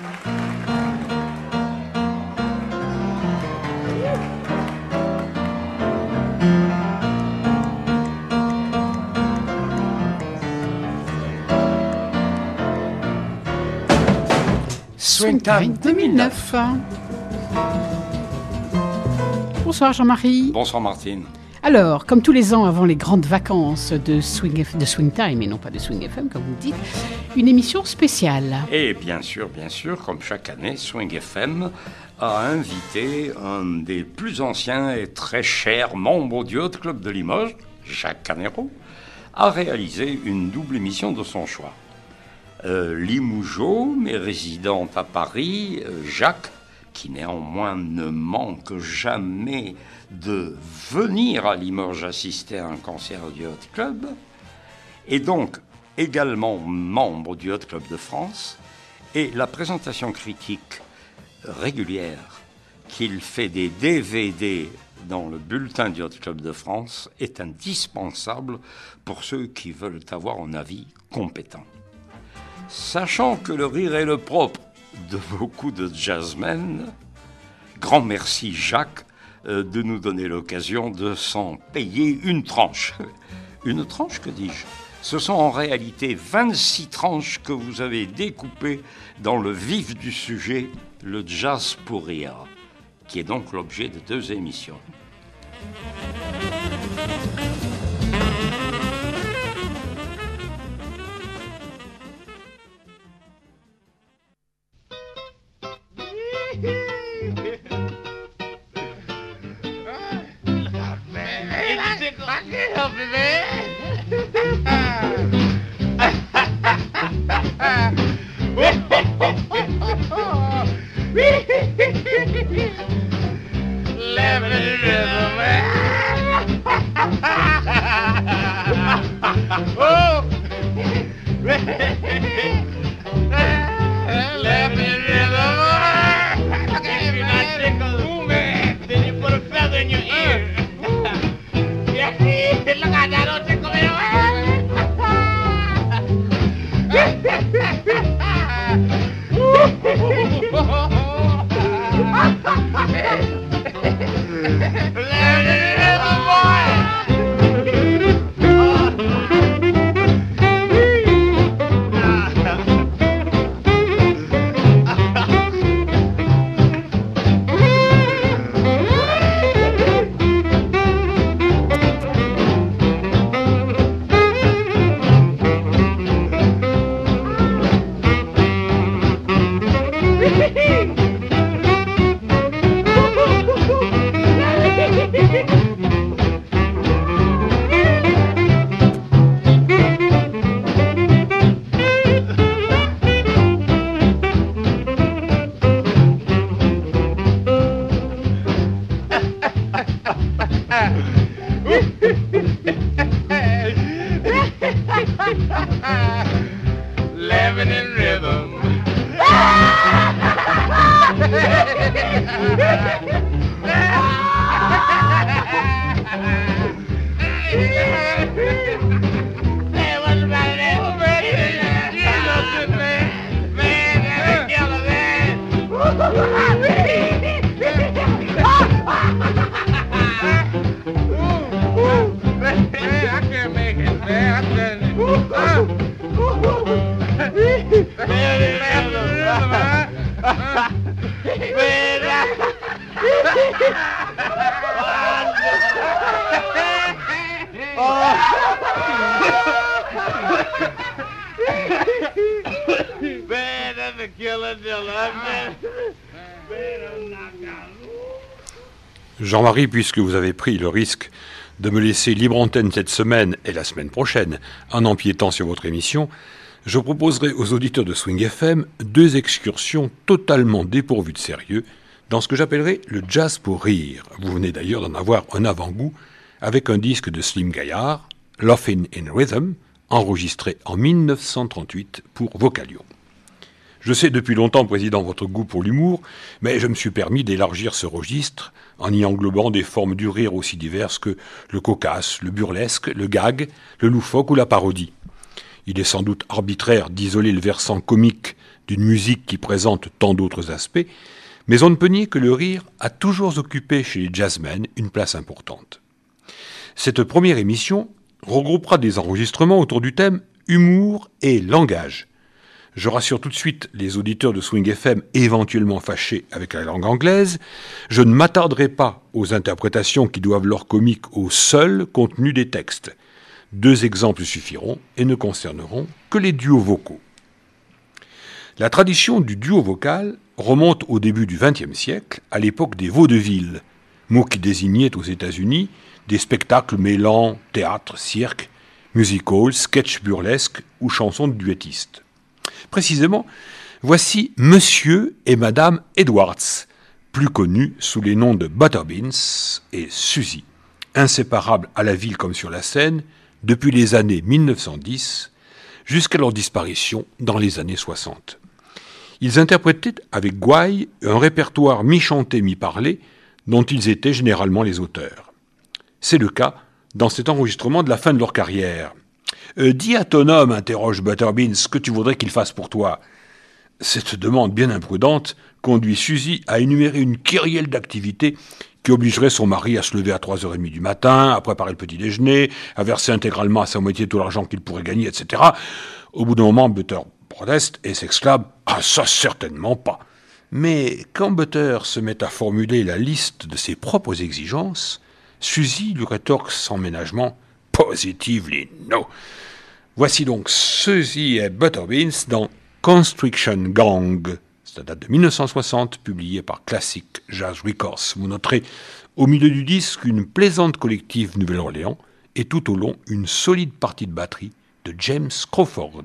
Swing Time 2009. Bonsoir Jean-Marie. Bonsoir Martine. Alors, comme tous les ans avant les grandes vacances de Swing Time, et non pas de Swing FM comme vous dites, une émission spéciale. Et bien sûr, comme chaque année, Swing FM a invité un des plus anciens et très chers membres du Hot Club de Limoges, Jacques Canero, à réaliser une double émission de son choix. Limougeot, mais résident à Paris, Jacques, qui néanmoins ne manque jamais de venir à Limoges assister à un concert du Hot Club, est donc également membre du Hot Club de France, et la présentation critique régulière qu'il fait des DVD dans le bulletin du Hot Club de France est indispensable pour ceux qui veulent avoir un avis compétent. Sachant que le rire est le propre de beaucoup de jazzmen, grand merci Jacques de nous donner l'occasion de s'en payer une tranche. Une tranche, que dis-je ? Ce sont en réalité 26 tranches que vous avez découpées dans le vif du sujet, le jazz pour rire, qui est donc l'objet de 2 émissions. Jean-Marie, puisque vous avez pris le risque de me laisser libre antenne cette semaine et la semaine prochaine en empiétant sur votre émission, je proposerai aux auditeurs de Swing FM 2 excursions totalement dépourvues de sérieux dans ce que j'appellerai le jazz pour rire. Vous venez d'ailleurs d'en avoir un avant-goût avec un disque de Slim Gaillard, Laughin' in Rhythm, enregistré en 1938 pour Vocalion. Je sais depuis longtemps, Président, votre goût pour l'humour, mais je me suis permis d'élargir ce registre en y englobant des formes du rire aussi diverses que le cocasse, le burlesque, le gag, le loufoque ou la parodie. Il est sans doute arbitraire d'isoler le versant comique d'une musique qui présente tant d'autres aspects, mais on ne peut nier que le rire a toujours occupé chez les jazzmen une place importante. Cette première émission regroupera des enregistrements autour du thème humour et langage. Je rassure tout de suite les auditeurs de Swing FM éventuellement fâchés avec la langue anglaise, je ne m'attarderai pas aux interprétations qui doivent leur comique au seul contenu des textes. 2 exemples suffiront et ne concerneront que les duos vocaux. La tradition du duo vocal remonte au début du XXe siècle, à l'époque des vaudevilles, mot qui désignait aux États-Unis des spectacles mêlant théâtre, cirque, music-hall, sketch burlesque ou chansons de duettistes. Précisément, voici Monsieur et Madame Edwards, plus connus sous les noms de Butterbeans et Suzy, inséparables à la ville comme sur la scène depuis les années 1910 jusqu'à leur disparition dans les années 60. Ils interprétaient avec gouaille un répertoire mi-chanté, mi-parlé dont ils étaient généralement les auteurs. C'est le cas dans cet enregistrement de la fin de leur carrière. « Dis à ton homme, interroge Butterbeans, ce que tu voudrais qu'il fasse pour toi. » Cette demande bien imprudente conduit Suzy à énumérer une kyrielle d'activités qui obligerait son mari à se lever à 3h30 du matin, à préparer le petit déjeuner, à verser intégralement à sa moitié tout l'argent qu'il pourrait gagner, etc. Au bout d'un moment, Butter proteste et s'exclame « Ah, ça certainement pas !» Mais quand Butter se met à formuler la liste de ses propres exigences, Suzy lui rétorque sans ménagement « Positively no !» Voici donc Suzy et Butterbeans dans Constriction Gang. Ça date de 1960, publié par Classic Jazz Records. Vous noterez au milieu du disque une plaisante collective Nouvelle-Orléans et tout au long une solide partie de batterie de James Crawford.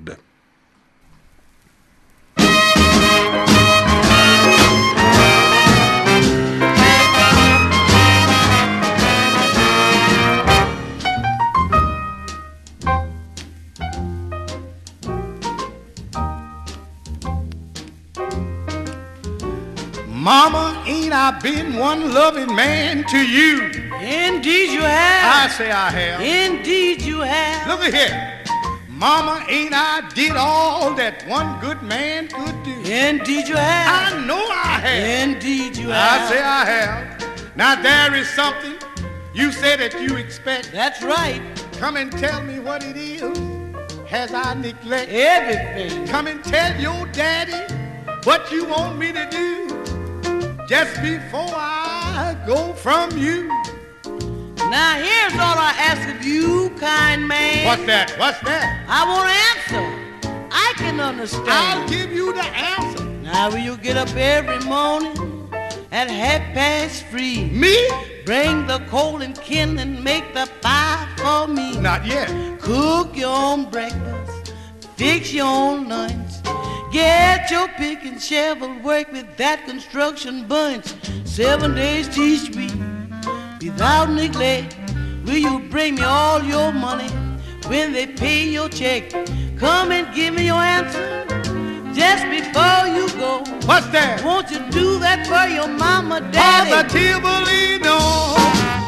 Mama, ain't I been one loving man to you? Indeed you have. I say I have. Indeed you have. Look at here. Mama, ain't I did all that one good man could do? Indeed you have. I know I have. Indeed you have. I say I have. Now there is something you say that you expect. That's right. Come and tell me what it is. Has I neglected everything? Come and tell your daddy what you want me to do. Just before I go from you. Now here's all I ask of you, kind man. What's that? What's that? I want to answer. I can understand. I'll give you the answer. Now will you get up every morning at 3:30? Me? Bring the coal and kindling, make the fire for me. Not yet. Cook your own breakfast, fix your own lunch. Get your pick and shovel, work with that construction bunch. 7 days each week, without neglect. Will you bring me all your money when they pay your check? Come and give me your answer just before you go. What's that? Won't you do that for your mama, daddy? Positively no.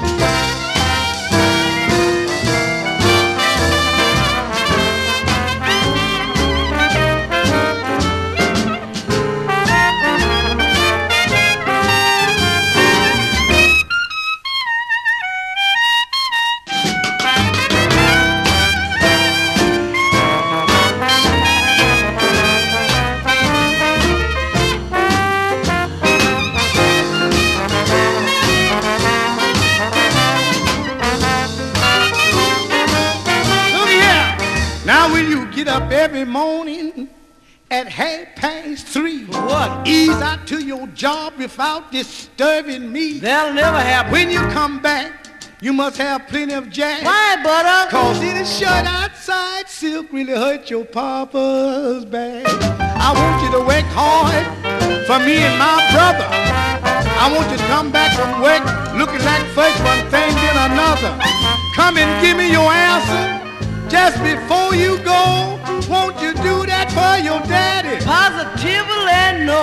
Get up every morning at 3:30. What? Ease out to your job without disturbing me. That'll never happen. When you come back, you must have plenty of jazz. Why, butter? Cause it is shut outside. Silk really hurt your papa's back. I want you to work hard for me and my brother. I want you to come back from work looking like first one thing then another. Come and give me your answer. Just before you go, won't you do that for your daddy? Positively no.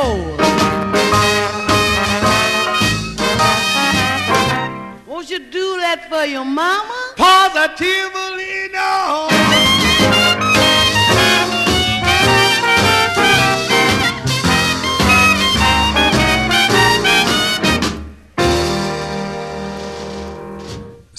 Won't you do that for your mama? Positively no.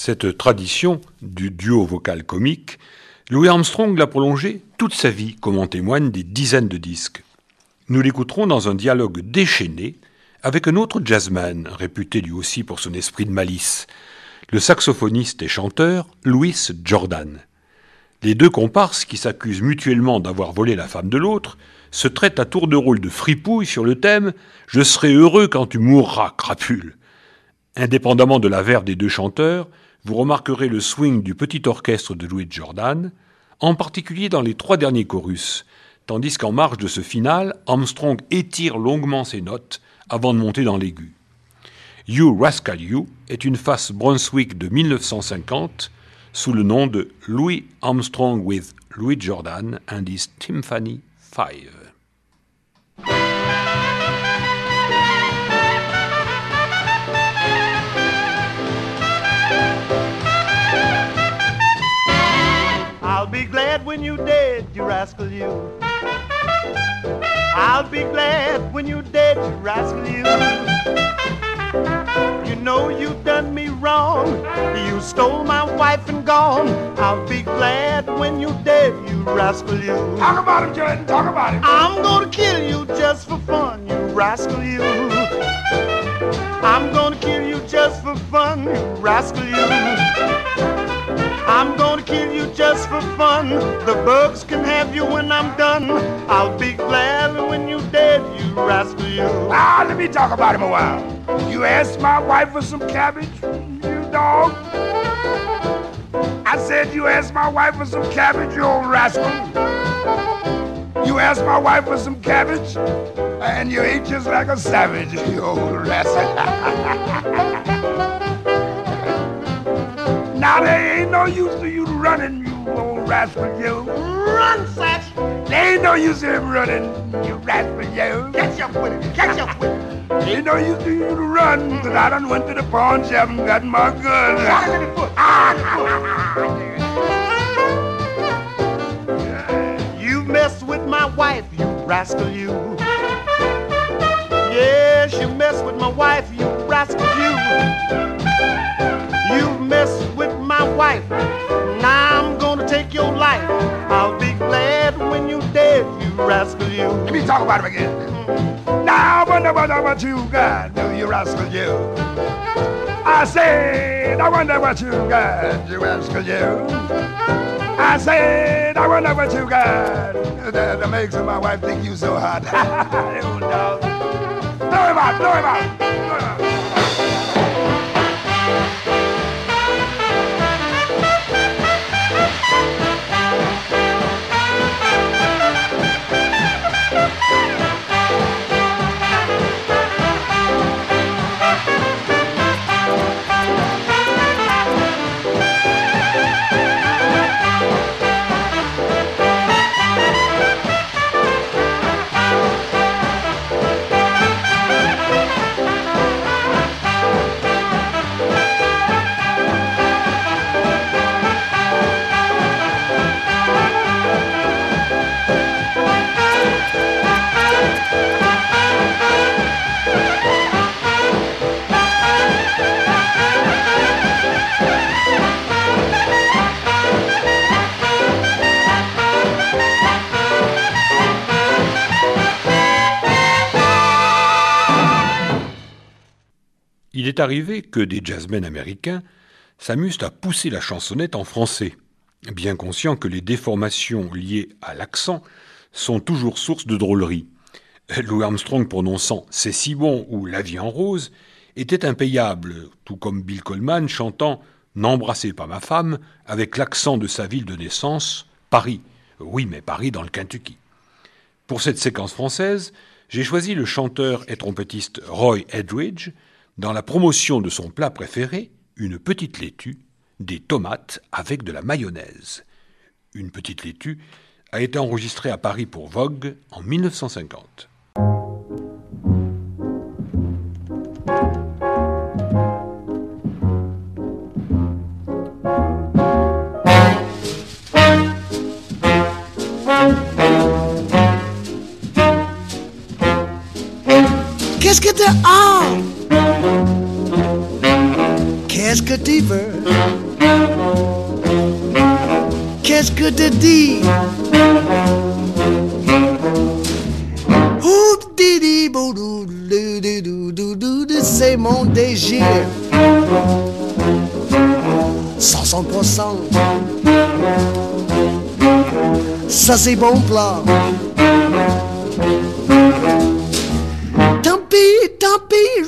Cette tradition du duo vocal comique, Louis Armstrong l'a prolongée toute sa vie, comme en témoignent des dizaines de disques. Nous l'écouterons dans un dialogue déchaîné avec un autre jazzman, réputé lui aussi pour son esprit de malice, le saxophoniste et chanteur Louis Jordan. Les deux comparses, qui s'accusent mutuellement d'avoir volé la femme de l'autre, se traitent à tour de rôle de fripouilles sur le thème « Je serai heureux quand tu mourras, crapule ». Indépendamment de la verve des deux chanteurs, vous remarquerez le swing du petit orchestre de Louis Jordan, en particulier dans les 3 derniers chorus, tandis qu'en marge de ce final, Armstrong étire longuement ses notes avant de monter dans l'aigu. You Rascal You est une face Brunswick de 1950 sous le nom de Louis Armstrong with Louis Jordan and his Timpani 5. I'll be glad when you're dead, you rascal you. I'll be glad when you're dead, you rascal you. You know you done me wrong. You stole my wife and gone. I'll be glad when you're dead, you rascal you. Talk about him, Jordan. Talk about him. I'm gonna kill you just for fun, you rascal you. I'm gonna kill you just for fun, you rascal you. I'm gonna kill you just for fun. The bugs can have you when I'm done. I'll be glad when you're dead, you rascal you. Ah, let me talk about him a while. You asked my wife for some cabbage, you dog. I said you asked my wife for some cabbage, you old rascal. You asked my wife for some cabbage, and you ate just like a savage, you old rascal. Now there ain't no use to you running, you old rascal, you. Run, Satch! There ain't no use to him running, you rascal, you. Catch up with it, catch up with it. Ain't no use to you to run, cause I done went to the pawn shop and got my gun. Shot him in the foot. You mess with my wife, you rascal, you. Yes, you mess with my wife, you rascal, you. You mess with my wife. Now I'm gonna take your life. I'll be glad when you're dead, you rascal, you. Let me talk about him again. Now I wonder what you got, you rascal, you. I said, I wonder what you got, you rascal, you. I said, I wonder what you got that makes my wife think you so hot. Oh, no. Blow him out, blow him out, blow him out. Il est arrivé que des jazzmen américains s'amusent à pousser la chansonnette en français, bien conscients que les déformations liées à l'accent sont toujours source de drôlerie. Louis Armstrong prononçant « C'est si bon » ou « La vie en rose » était impayable, tout comme Bill Coleman chantant « N'embrassez pas ma femme » avec l'accent de sa ville de naissance, Paris. Oui, mais Paris dans le Kentucky. Pour cette séquence française, j'ai choisi le chanteur et trompettiste Roy Eldridge dans la promotion de son plat préféré, une petite laitue, des tomates avec de la mayonnaise. Une petite laitue a été enregistrée à Paris pour Vogue en 1950. Qu'est-ce que t'as? Qu'est-ce que tu veux? Qu'est-ce que tu dis? C'est mon désir. 60%. Ça c'est bon plat. Tant pis,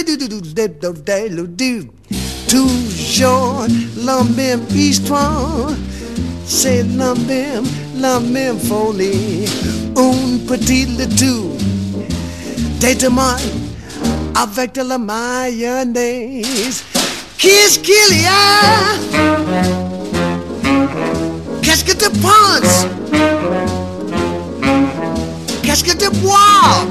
toujours la même histoire. C'est la même folie. Une petite laitue des tomates avec de la mayonnaise. Qu'est-ce qu'il y a? Qu'est-ce que tu penses? Qu'est-ce que tu bois?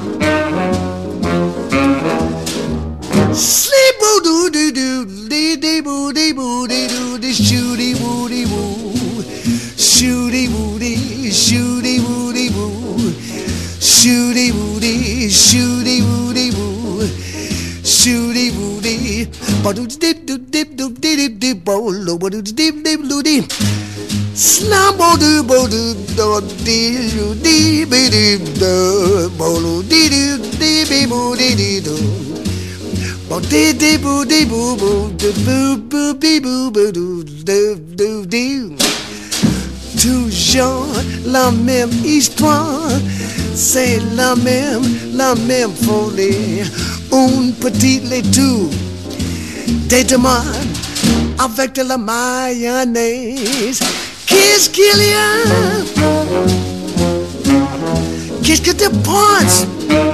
Sleep boo doo doo dee dee boo dee boo dee doo dee shooty woody woo shooty woody shooty woody woo shooty woody shooty woody woo shooty woody ba doo dip doo dip doo dip dip bo lo ba doo dip dip doo dip slam bo doo dee doo dee be dee doo bo lo dee doo dee be bo dee dee doo. Bo dee dee boo dee boo boo doo boo boo bee boo boo doo doo doo doo. Toujours la même histoire, c'est la même folie. Une petite laitue, des tomates avec de la mayonnaise. Qu'est-ce qu'il y a? Qu'est-ce que tu penses?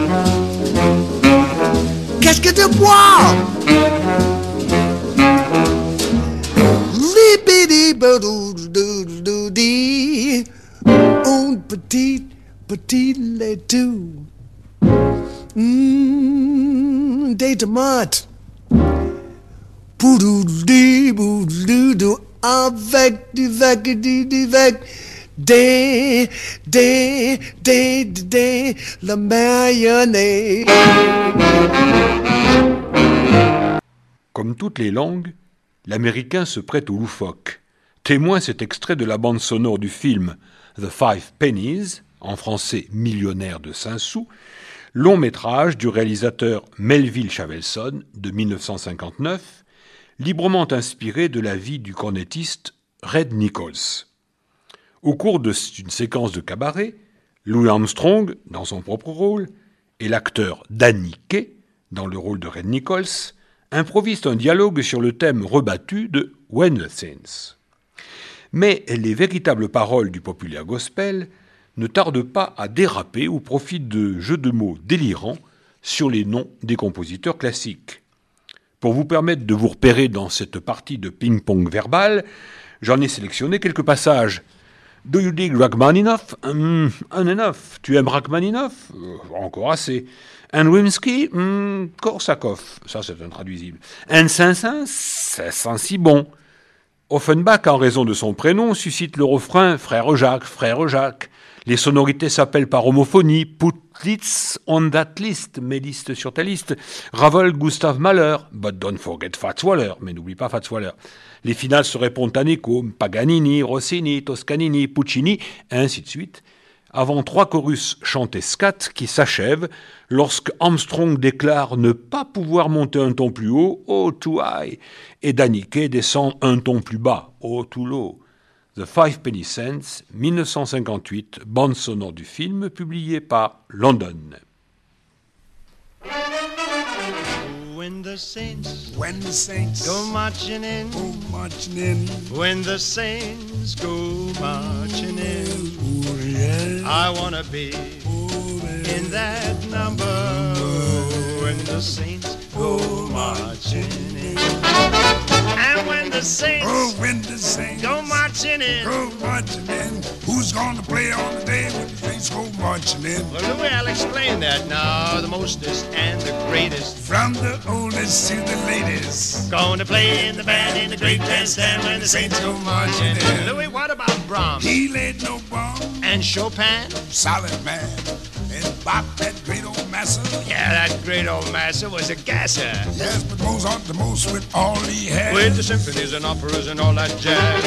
Qu'est-ce que tu bois? Une petite laitue. Des tomates. Avec la mayonnaise. Comme toutes les langues, l'américain se prête au loufoque. Témoin cet extrait de la bande sonore du film The Five Pennies, en français Millionnaire de 5 sous, long métrage du réalisateur Melville Chavelson de 1959, librement inspiré de la vie du cornettiste Red Nichols. Au cours d'une séquence de cabaret, Louis Armstrong, dans son propre rôle, et l'acteur Danny Kaye, dans le rôle de Red Nichols, improvisent un dialogue sur le thème rebattu de When the Saints. Mais les véritables paroles du populaire gospel ne tardent pas à déraper au profit de jeux de mots délirants sur les noms des compositeurs classiques. Pour vous permettre de vous repérer dans cette partie de ping-pong verbal, j'en ai sélectionné quelques passages. Do you dig Rachmaninoff? Enough. Tu aimes Rachmaninoff? Encore assez. And Rimsky? Korsakov. Ça, c'est intraduisible. And Saint-Saëns? Ça sent si bon. Offenbach, en raison de son prénom, suscite le refrain « Frère Jacques, Frère Jacques ». Les sonorités s'appellent par homophonie « Put this on that list », mets liste sur ta liste. Ravel, Gustav Mahler, « But don't forget Fats Waller », mais n'oublie pas Fats Waller. Les finales se répondent à Nico, Paganini, Rossini, Toscanini, Puccini, et ainsi de suite, avant 3 chorus chantés scat qui s'achèvent lorsque Armstrong déclare ne pas pouvoir monter un ton plus haut, oh too high, et Danny Kaye descend un ton plus bas, oh too low. The Five Penny Saints, 1958, bande sonore du film publiée par London. When the saints go marching in, when the saints go marching in, I wanna be in that number. When the saints go marching in, and when the saints go marching in, who's gonna play on the day when the saints go marching in? Well, Louis, I'll explain that now. The mostest and the greatest, from the oldest to the latest, gonna play in the band in the great bandstand when the saints go marching in. Louis, what about Brahms? He laid no bomb. And Chopin? Solid man. And Bach, that great old man. Massa? Yeah, that great old Massa was a gasser. Yes, but Mozart the most with all he had. With the symphonies and operas and all that jazz.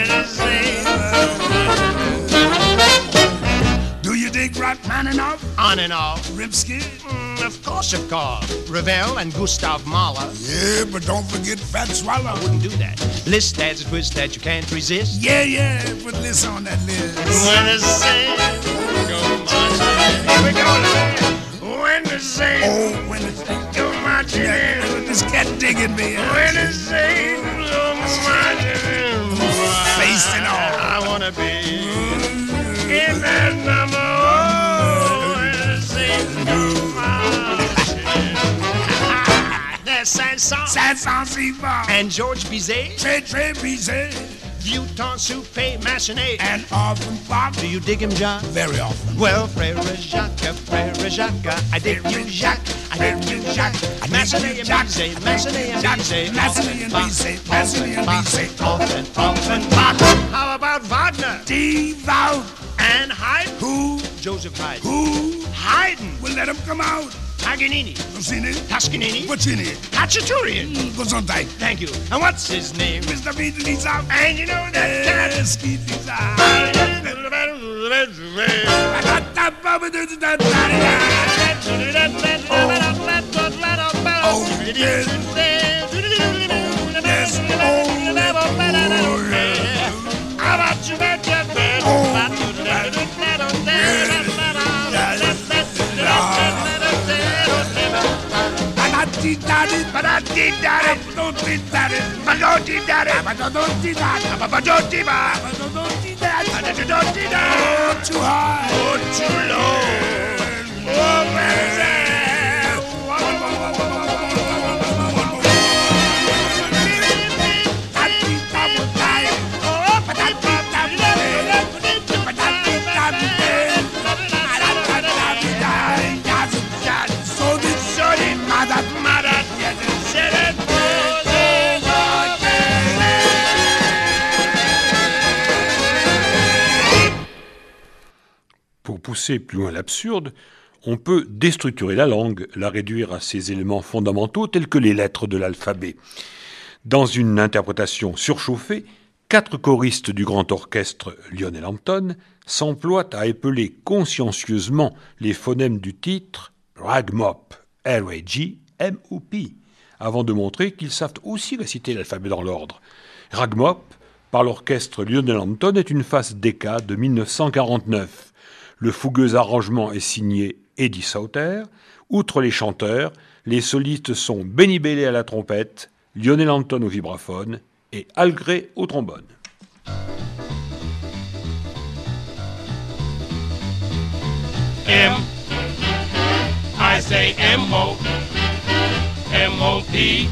Do you dig Rachmaninoff? On and off. Rimsky? Of course. Ravel and Gustav Mahler. Yeah, but don't forget Fat Swallow. I wouldn't do that. List that's a twist that you can't resist. Yeah, put this on that list. When the saints go marching. Here we go. When the saints when the go marching in. This cat digging me. When the saints go marching in. Face and all. I wanna be in that number. Oh, when the saints go marching in. There's Saint-Saëns and Georges Bizet. Très Bizet. Vieuxtemps Soufflé Massenet. And Offenbach. Do you dig him, John? Very often. Well, Frère Jacques, I dig you, Jacques, I dig you, Jacques. Massenet and Bizet, Massenet and Bizet. Massenet and Bizet, Massenet and Bizet. Offenbach. How about Wagner? Devout. And Haydn? Who? Joseph Haydn. Who? Haydn. We'll let him come out. Paganini. Rossini. Toscanini. Puccini. Khachaturian. Gesundheit. Thank you. And what's his name? Mr. Beatley's out. And you know that cat? Skeetley's out. Oh, yes. How about you bet your bed? Too high. Too low. Oh, man. Pour pousser plus loin l'absurde, on peut déstructurer la langue, la réduire à ses éléments fondamentaux tels que les lettres de l'alphabet. Dans une interprétation surchauffée, 4 choristes du grand orchestre Lionel Hampton s'emploient à épeler consciencieusement les phonèmes du titre Ragmop, R-A-G-M-O-P, avant de montrer qu'ils savent aussi réciter l'alphabet dans l'ordre. Ragmop, par l'orchestre Lionel Hampton, est une face d'Eka de 1949. Le fougueux arrangement est signé Eddie Sauter. Outre les chanteurs, les solistes sont Benny Bailey à la trompette, Lionel Hampton au vibraphone et Al Gray au trombone. M, I say M-O, M-O-P,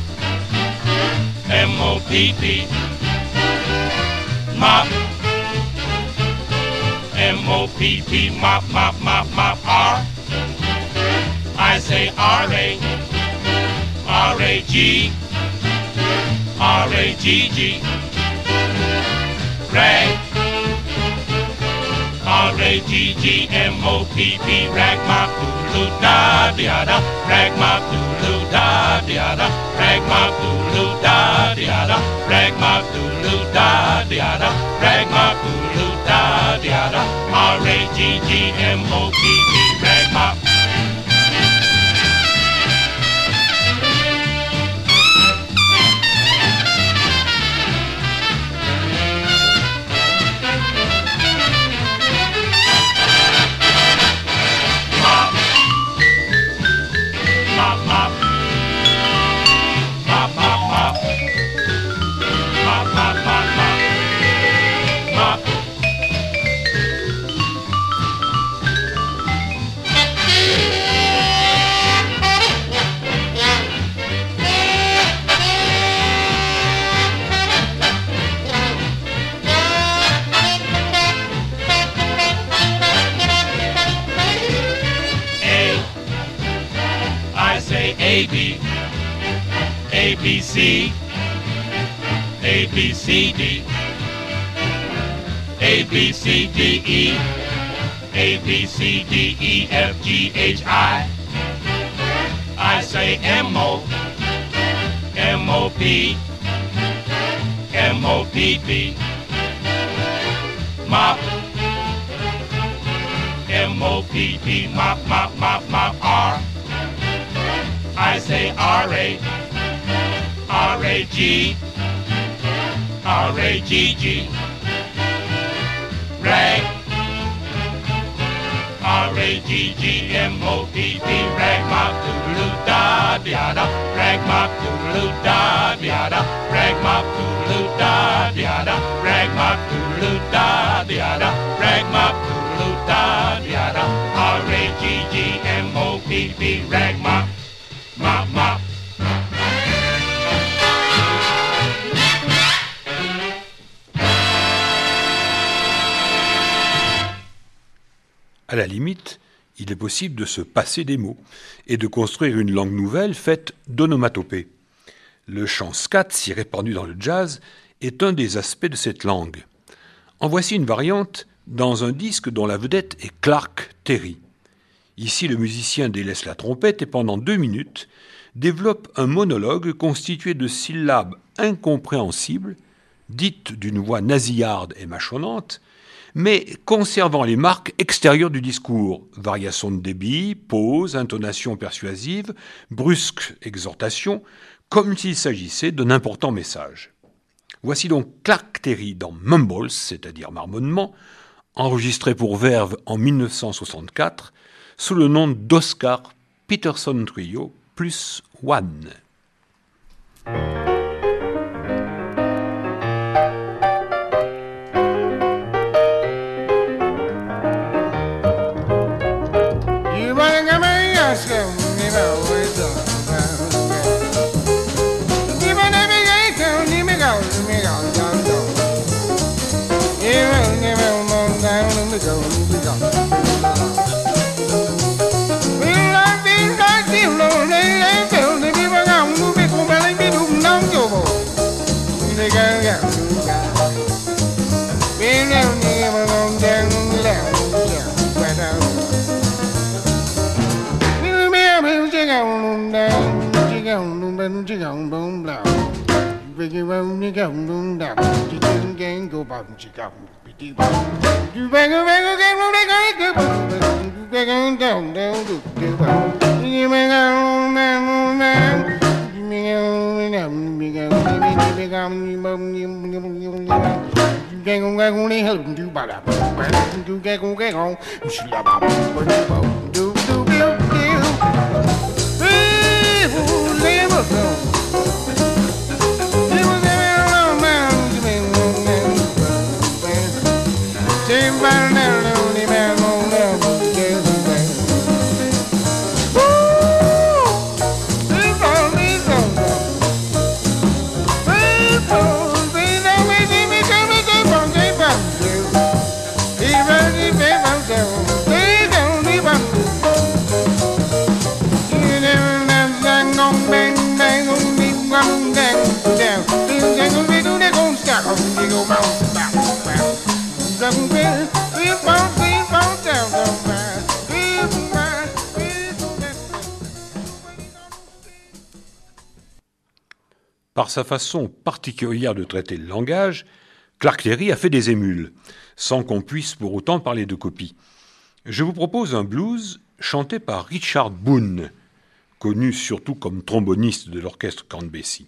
M-O-P-P, mop, M-O-P-P, mop, mop, mop, mop, R, I say R-A, R-A-G, R-A-G-G, rag, R-A-G-G-M-O-P-P, rag, mop, doodle, da, da, rag, mop, doodle, da, da, rag, mop, doodle, da, da, rag, mop, doodle, da, da, rag, mop, doodle, da, da, R-A-G-G-M-O-P-P, rag, mop. A-B, A-B-C, A-B-C-D, A-B-C-D-E, A-B-C-D-E-F-G-H-I, say M-O-M-O-P, M-O-P-P. Mop, M-O-P-P, mop, mop, mop, mop, R. I say R-A, R-A-G, R-A-G-G. Rag, R-A-G-G-M-O-P-P, rag mop doodaloo da diada, rag mop doodaloo da diada, rag mop doodaloo da diada, rag mop doodaloo da diada, rag mop doodaloo da diada, R-A-G-G-M-O-P-P, rag mop, mop, mop. À la limite, il est possible de se passer des mots et de construire une langue nouvelle faite d'onomatopées. Le chant scat, si répandu dans le jazz, est un des aspects de cette langue. En voici une variante dans un disque dont la vedette est Clark Terry. Ici, le musicien délaisse la trompette et pendant 2 minutes développe un monologue constitué de syllabes incompréhensibles, dites d'une voix nasillarde et mâchonnante, mais conservant les marques extérieures du discours, variation de débit, pause, intonation persuasive, brusque exhortation, comme s'il s'agissait d'un important message. Voici donc Clark Terry dans Mumbles, c'est-à-dire marmonnement, enregistré pour Verve en 1964, sous le nom d'Oscar Peterson Trio plus One. Par sa façon particulière de traiter le langage, Clark Terry a fait des émules, sans qu'on puisse pour autant parler de copie. Je vous propose un blues chanté par Richard Boone, connu surtout comme tromboniste de l'orchestre Count Basie.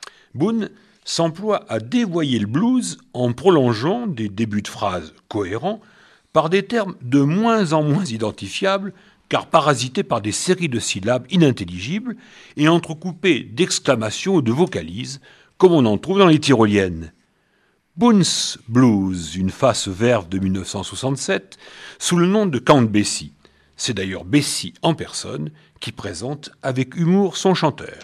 Boone s'emploie à dévoyer le blues en prolongeant des débuts de phrases cohérents par des termes de moins en moins identifiables car parasités par des séries de syllabes inintelligibles et entrecoupées d'exclamations ou de vocalises, comme on en trouve dans les tyroliennes. Boone's Blues, une face Verve de 1967, sous le nom de Count Basie. C'est d'ailleurs Basie en personne qui présente avec humour son chanteur.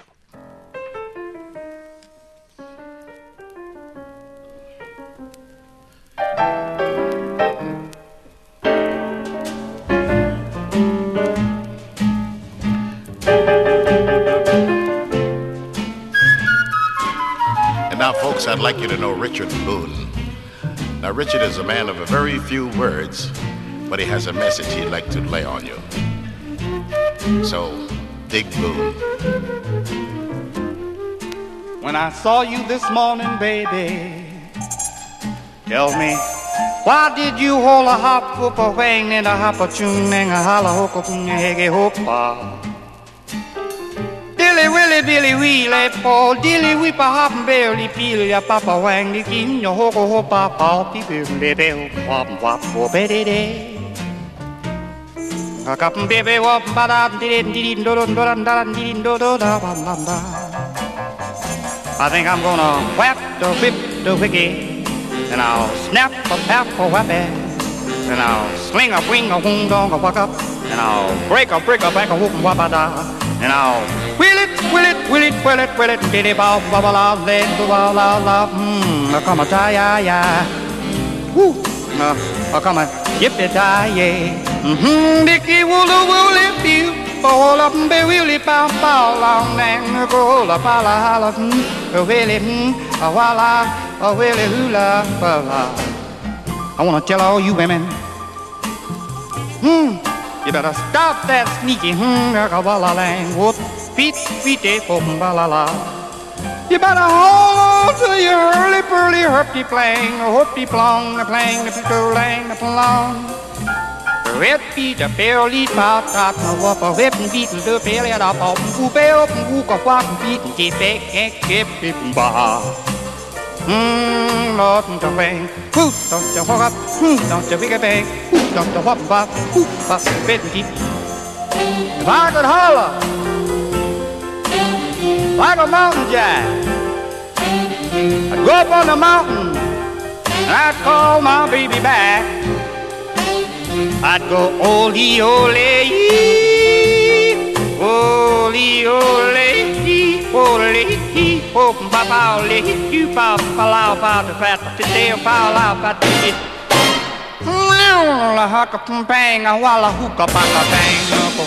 Now, folks, I'd like you to know Richard Boone. Now, Richard is a man of a very few words, but he has a message he'd like to lay on you. So, Big Moon. When I saw you this morning, baby, tell me, why did you hold a hop whoop a wang and a hop a tune and a holla hook up in your heggy hoopa? Dilly willy billy wheelie paw, dilly whip a hop and barely peel ya papa wang the king your hoko hopa poppy baby wop wop wop it. A cup and baby wop ba da didin didin do do do da didin do do da bam bam da. I think I'm gonna whack the whip the wiggy, and I'll snap a pap a wappy, and I'll sling a wing a woong dong a whack up, and I'll break a back a whoop and wappa da, and I'll will it, diddy bow baba la let do la la la, come a tie ya ya, woo, come a yip it tie yeah. Dicky woolly feel, all up and be willy pow pow long and go la pala holla, willy a walla, a willy hula pala. I wanna tell all you women, you better stop that sneaky a walla lang, whoop, feet, la. You better hold on to your early pearly herpy plang, hoopty plong, the plang, the pico lang, the plong. Red beat a barely pop top, no whoop a whip and beat the belly at a pop, who bell, who go walk and beat and keep back and keep it bar. Lord, don't wang, who don't you walk up, don't you pick a bag, who don't you walk up, who up the bed and keep. If I could holler like a mountain jack, I'd go up on the mountain and I'd call my baby back. I'd go ole ole ole ole oh papa ole you papa lao pa the fat the tail pa lao pa the la haka bang a walla hookah baka bang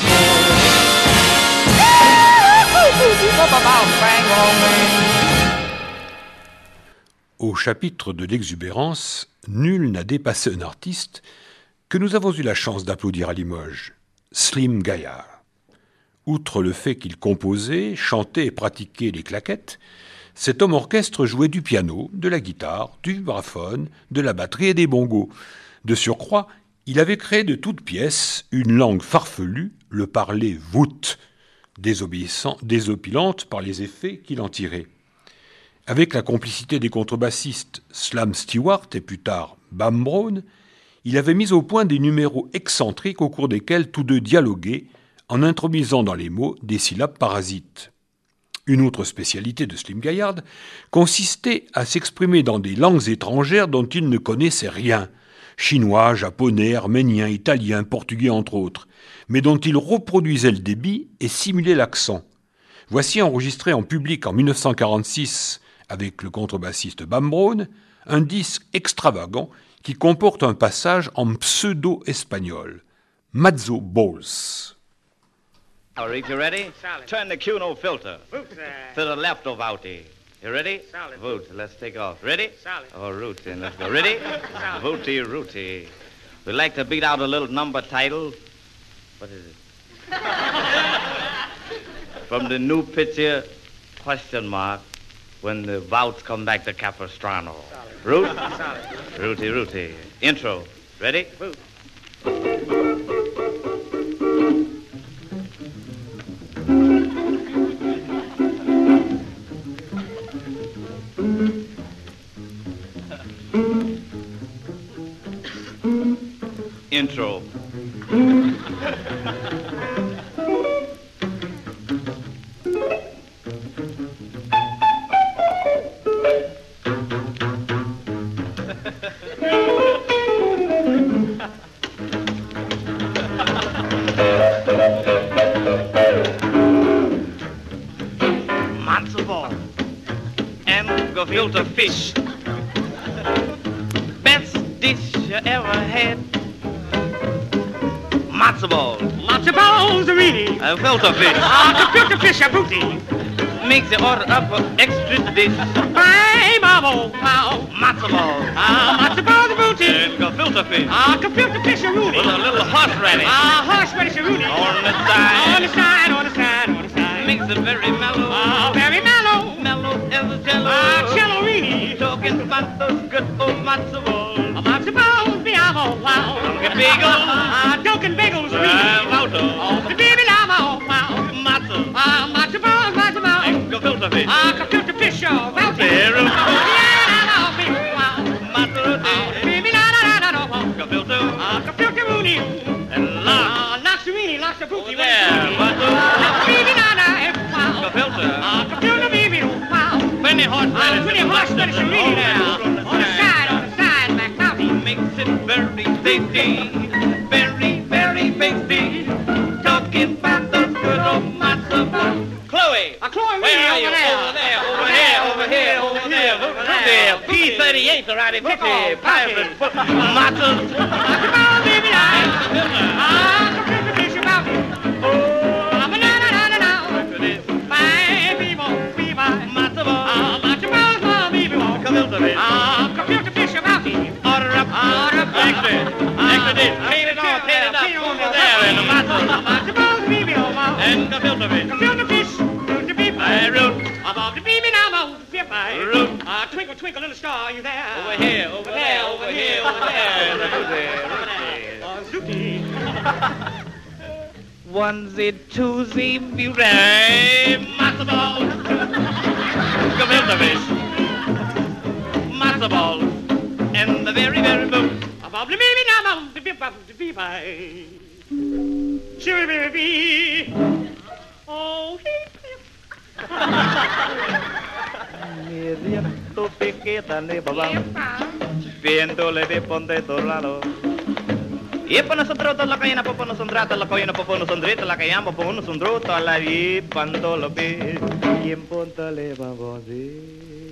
Au chapitre de l'exubérance, nul n'a dépassé un artiste que nous avons eu la chance d'applaudir à Limoges, Slim Gaillard. Outre le fait qu'il composait, chantait et pratiquait les claquettes, cet homme orchestre jouait du piano, de la guitare, du vibraphone, de la batterie et des bongos. De surcroît, il avait créé de toutes pièces une langue farfelue, le parler voûte, désopilante par les effets qu'il en tirait. Avec la complicité des contrebassistes Slam Stewart et plus tard Bam Brown, il avait mis au point des numéros excentriques au cours desquels tous deux dialoguaient en introduisant dans les mots des syllabes parasites. Une autre spécialité de Slim Gaillard consistait à s'exprimer dans des langues étrangères dont il ne connaissait rien, chinois, japonais, arménien, italien, portugais entre autres, mais dont il reproduisait le débit et simulait l'accent. Voici enregistré en public en 1946 avec le contrebassiste Bam Brown, un disque extravagant qui comporte un passage en pseudo-espagnol. Mazzo Balls. All right, you ready? Solid. Turn the Cuno filter. To the left of outie. You ready? Solid. Voot, let's take off. Ready? Solid. Oh, root, and let's go. Ready? Vooty, rooty. We'd like to beat out a little number titled, what is it? From the new picture, question mark, when the vouts come back to Capistrano. Root? Solid. Rooty, rooty. Intro. Ready? Voot. Intro. Matzo ball and gefilte fish. Best dish you ever had. Matzo balls. Matzo balls, really. Gefilte fish. Gefilte fish, a booty. Makes the order up for extra dish. Hey, mama, wow. Matzo ball. Matzo balls, booty. And gefilte fish. Gefilte fish, Rooney. With a little horseradish. Horseradish, Rooney. On the side. On the side, on the side, on the side. Makes it very mellow. Very mellow. Mellow as a jello. Cello-rini. Talking about those good old matzo balls. Matzo balls, the amo, wow. Dunkin' bagels. Dunkin' bagels, Rooney. The baby llama, wow. Matzo. Matzo balls, matzo balls. And gefilte fish. Gefilte fish, wow. Very Gefilte Rooney. And Laxerini, Laxebuti. There, Baby nana, wow. gefilte. Gefilte baby, wow. Plenty horseradish. Plenty horseradish, Rooney there. On the side, McNaughty. Makes it very tasty. Very, very tasty. Talking about those good old matzo balls. Chloe. Chloe, where are you? Over there. Over here. P38, righty, 50. Pirate, matzo. Matzo balls, baby, gefilte fish, about Matzo ball. Matzo balls, baby, Gefilte fish. gefilte fish, about Order up. Extra dish. Clean it off. Over there. And the matzo. Matzo balls, baby, And gefilte fish. gefilte fish, root the baby. Root. Above the baby now, Root. Twinkle, twinkle, little star, you there? Over here. Over there. Zooty. Onesie, twosie, beauty, matzo ball, gefilte fish, matzo ball, and the very, very boot. Above the baby now, the baby. Cheery baby. Oh, Tu piquita ni babam, viento le de ponte tornado. E pa nasondrota la kaya na pa nasondrata la kaya na pa nasondrita la kaya pa nasondrota la vi panto pe quien ponta le babosi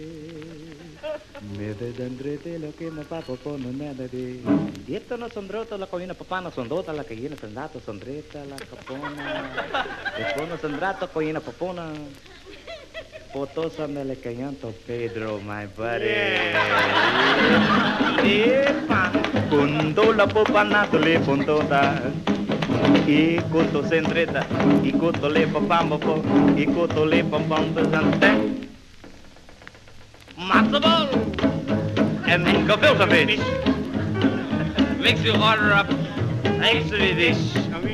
me de dandrete lo que me pa po no nada de e to nasondrota la kaya na pa nasondrota la kaya na sandata sondreta la capona e po nasondrata kaya na papona Potosa me le canto Pedro, my buddy. Epa, cuando la popa natole pontota, y cuto centreta, y cuto le papambo, y cuto le papambo sante. Matzo ball and gefilte fish. Makes you order up extra dish.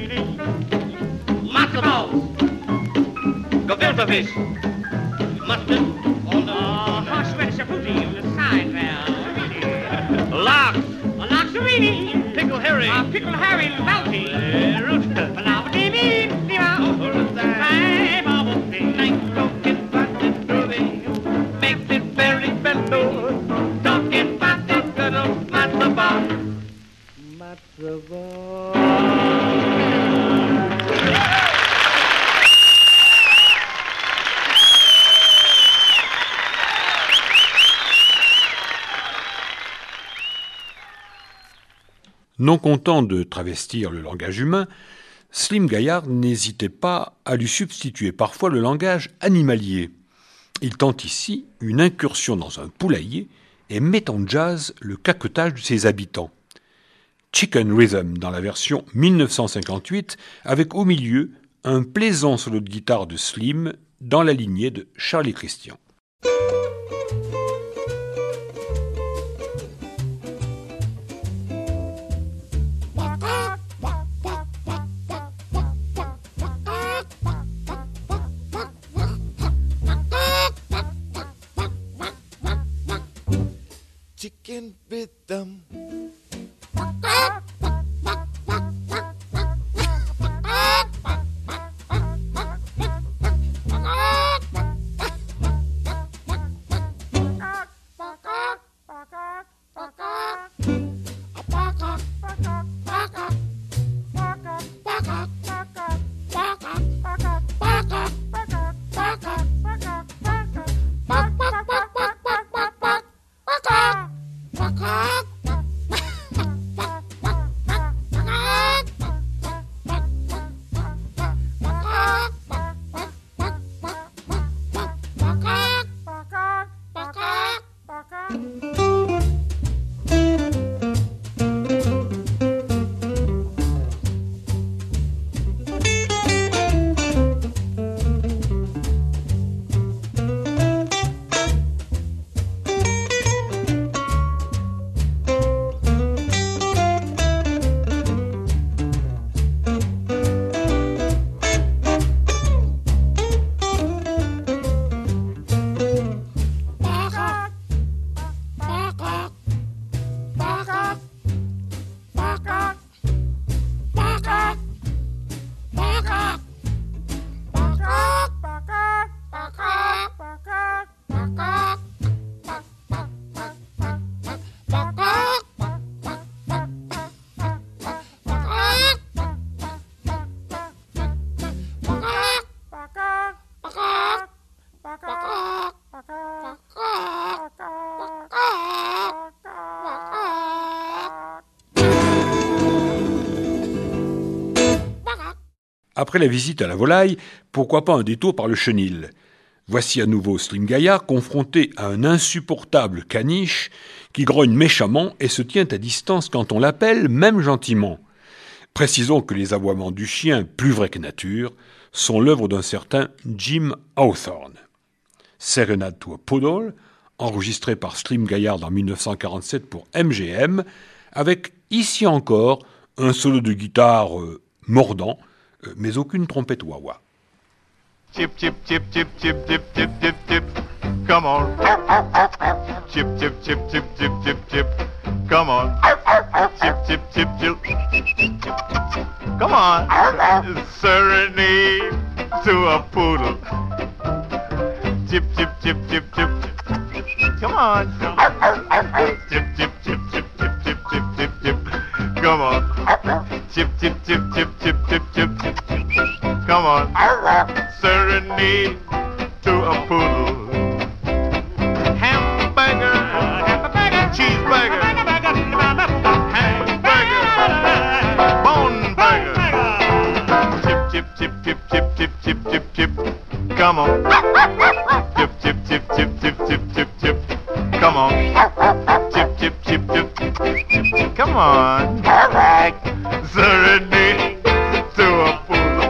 Matzo balls, gefilte fish. Mustard on the horseradish, booty on the side there. Lox, Laxerini. Pickle Harry, Pickle Harry, Louty. Root, makes it very mellow. Talking about the good old matzo ball. Matzo ball. Non content de travestir le langage humain, Slim Gaillard n'hésitait pas à lui substituer parfois le langage animalier. Il tente ici une incursion dans un poulailler et met en jazz le caquetage de ses habitants. Chicken Rhythm dans la version 1958, avec au milieu un plaisant solo de guitare de Slim dans la lignée de Charlie Christian. Chicken rhythm. Après la visite à la volaille, pourquoi pas un détour par le chenil? Voici à nouveau Slim Gaillard confronté à un insupportable caniche qui grogne méchamment et se tient à distance quand on l'appelle, même gentiment. Précisons que les aboiements du chien, plus vrais que nature, sont l'œuvre d'un certain Jim Hawthorne. Serenade to a Poodle, enregistré par Slim Gaillard en 1947 pour MGM, avec ici encore un solo de guitare mordant, mais aucune trompette wah-wah. Chip, chip, chip, chip, chip, chip, chip, chip, chip. Come on. Chip, chip, chip, chip, chip, chip, chip. Come on. Chip, chip, chip, chip. Come on. Serenade to a poodle. Chip, chip, chip, chip, chip. Come on. Chip, chip, chip, chip, chip, chip, chip, chip, chip. Come on. Chip, chip, chip, chip, chip, chip, chip. Come on. Serenade to a poodle. Hamburger, cheeseburger, hamburger, bone burger. Chip, chip, chip, chip, chip, chip, chip, chip, chip. Come on. Chip, chip, chip, chip, chip, chip, chip, chip. Come on. Chip, chip, chip, chip. Come on. Serenade to a poodle.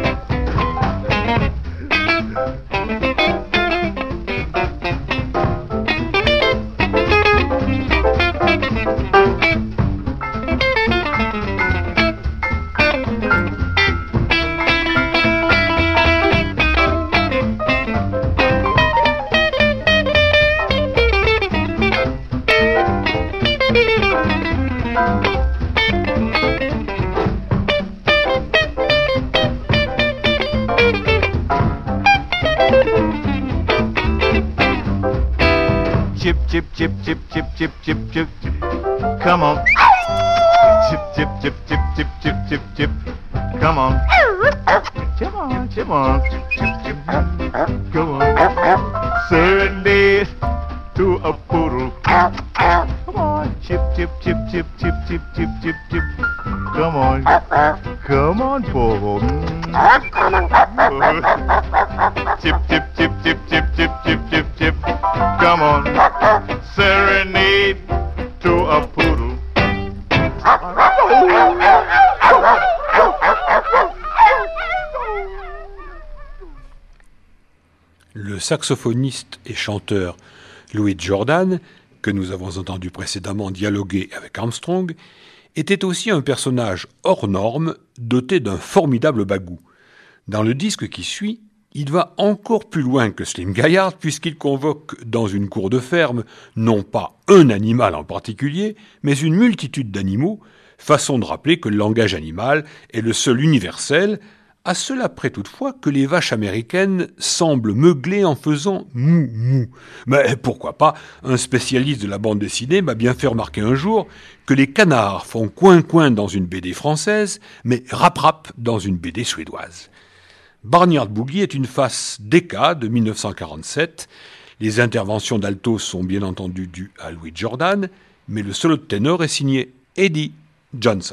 Chip, chip, chip, chip, chip, chip, chip, chip, chip. Come on. Chip, chip, chip, chip, chip, chip, chip, chip. Come on. Chip on, chip on. Come on. Serenade to a poodle. Come on. Chip, chip, chip, chip, chip, chip, chip, chip, chip. Come on. Come on, poodle. Chip, chip, chip, chip, chip, chip, chip, chip, chip. Come on. Serenade to a poodle. Le saxophoniste et chanteur Louis Jordan, que nous avons entendu précédemment dialoguer avec Armstrong, était aussi un personnage hors norme, doté d'un formidable bagou. Dans le disque qui suit, il va encore plus loin que Slim Gaillard puisqu'il convoque dans une cour de ferme non pas un animal en particulier, mais une multitude d'animaux, façon de rappeler que le langage animal est le seul universel, à cela près toutefois que les vaches américaines semblent meugler en faisant mou mou. Mais pourquoi pas, un spécialiste de la bande dessinée m'a bien fait remarquer un jour que les canards font coin coin dans une BD française, mais rap rap dans une BD suédoise. Barnyard Boogie est une face d'Eka de 1947. Les interventions d'alto sont bien entendu dues à Louis Jordan, mais le solo de ténor est signé Eddie Johnson.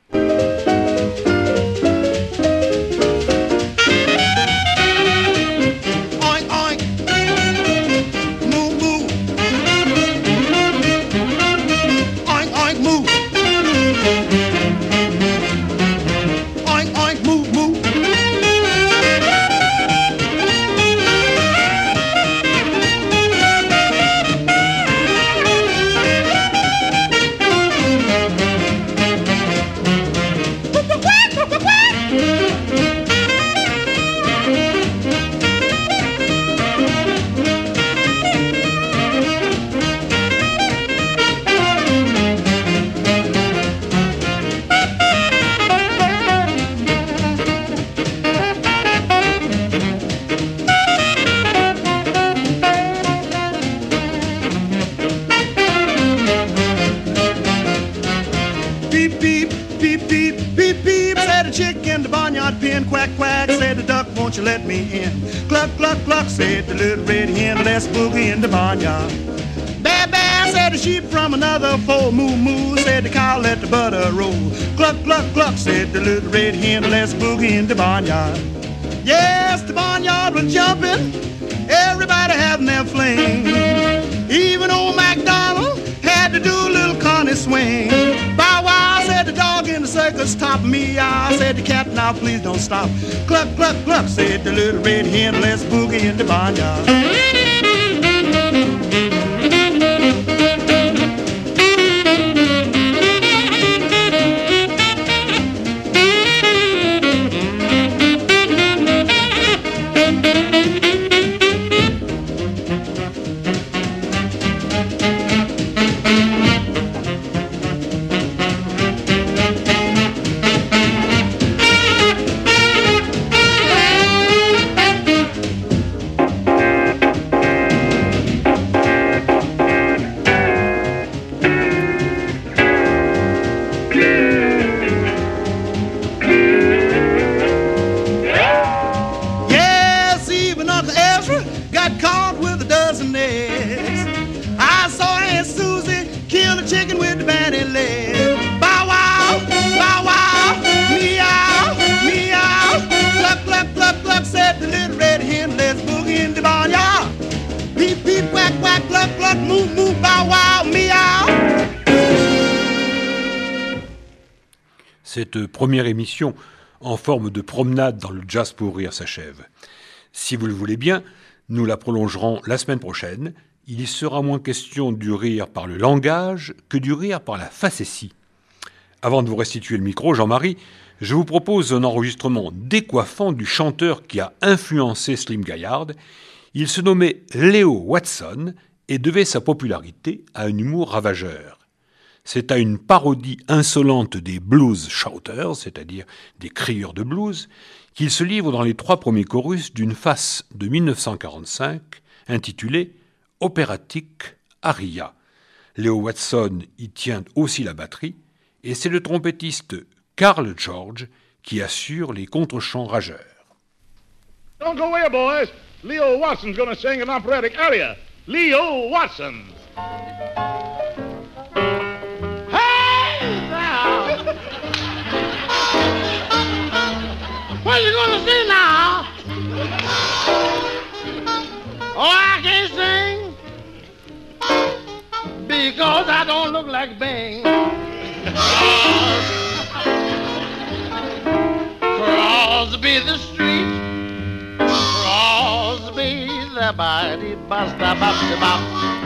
Quack, quack, said the duck, won't you let me in? Cluck, cluck, cluck, said the little red hen, let's boogie in the barnyard. Bear, bear, said Said the sheep from another fold. Moo moo, said the cow, let the butter roll. Cluck cluck cluck, said the little red hen, let's boogie in the barnyard. Yes, the barnyard was jumping, everybody having their fling. Even old MacDonald had to do a little Connie swing. Bow wow, said the dog in the circus, top meow, said the cat, now please don't stop. Cluck cluck cluck, said the little red hen, let's boogie in the barnyard. Cette première émission, en forme de promenade dans le jazz pour rire, s'achève. Si vous le voulez bien, nous la prolongerons la semaine prochaine. Il y sera moins question du rire par le langage que du rire par la facétie. Avant de vous restituer le micro, Jean-Marie, je vous propose un enregistrement décoiffant du chanteur qui a influencé Slim Gaillard. Il se nommait Leo Watson et devait sa popularité à un humour ravageur. C'est à une parodie insolente des blues shouters, c'est-à-dire des crieurs de blues, qu'il se livre dans les 3 premiers chorus d'une face de 1945 intitulée « Opératique Aria ». Leo Watson y tient aussi la batterie, et c'est le trompettiste Carl George qui assure les contre-chants rageurs. Don't go away, boys. Leo Watson's going to sing an operatic aria. Leo Watson. What you gonna say now? Oh, I can't sing because I don't look like Bing. Crosby the street, Crosby the body, basta basta bop.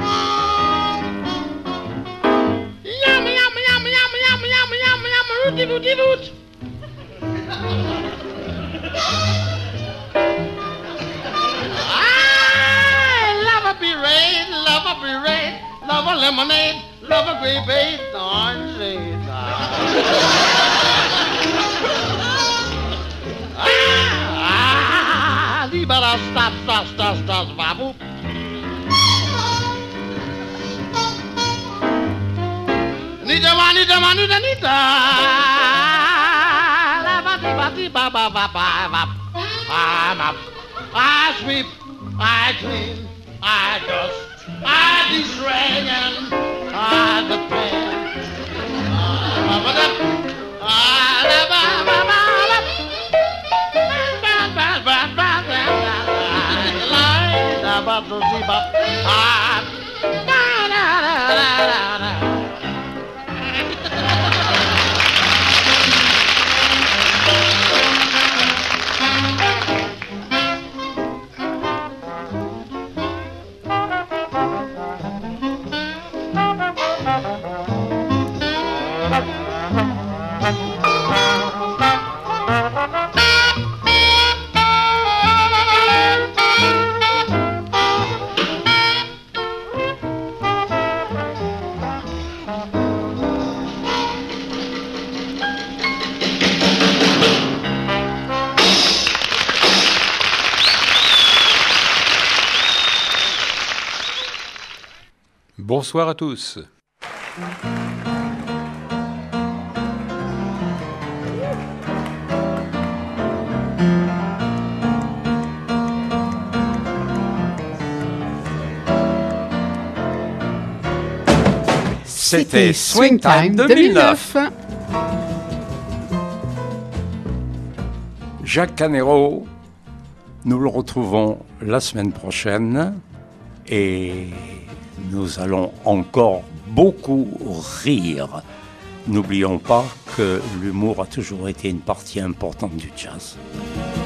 Yum yum yum yum yum yum yum yum, rooty rooty root. Love a berate, love a lemonade, love a grape aid, orangeade. Libera stop, babu. Nita. I sweep, I clean, I dust, I destroy and I depend. Bonsoir à tous. C'était Swing Time 2009. Jacques Canero, nous le retrouvons la semaine prochaine et nous allons encore beaucoup rire. N'oublions pas que l'humour a toujours été une partie importante du jazz.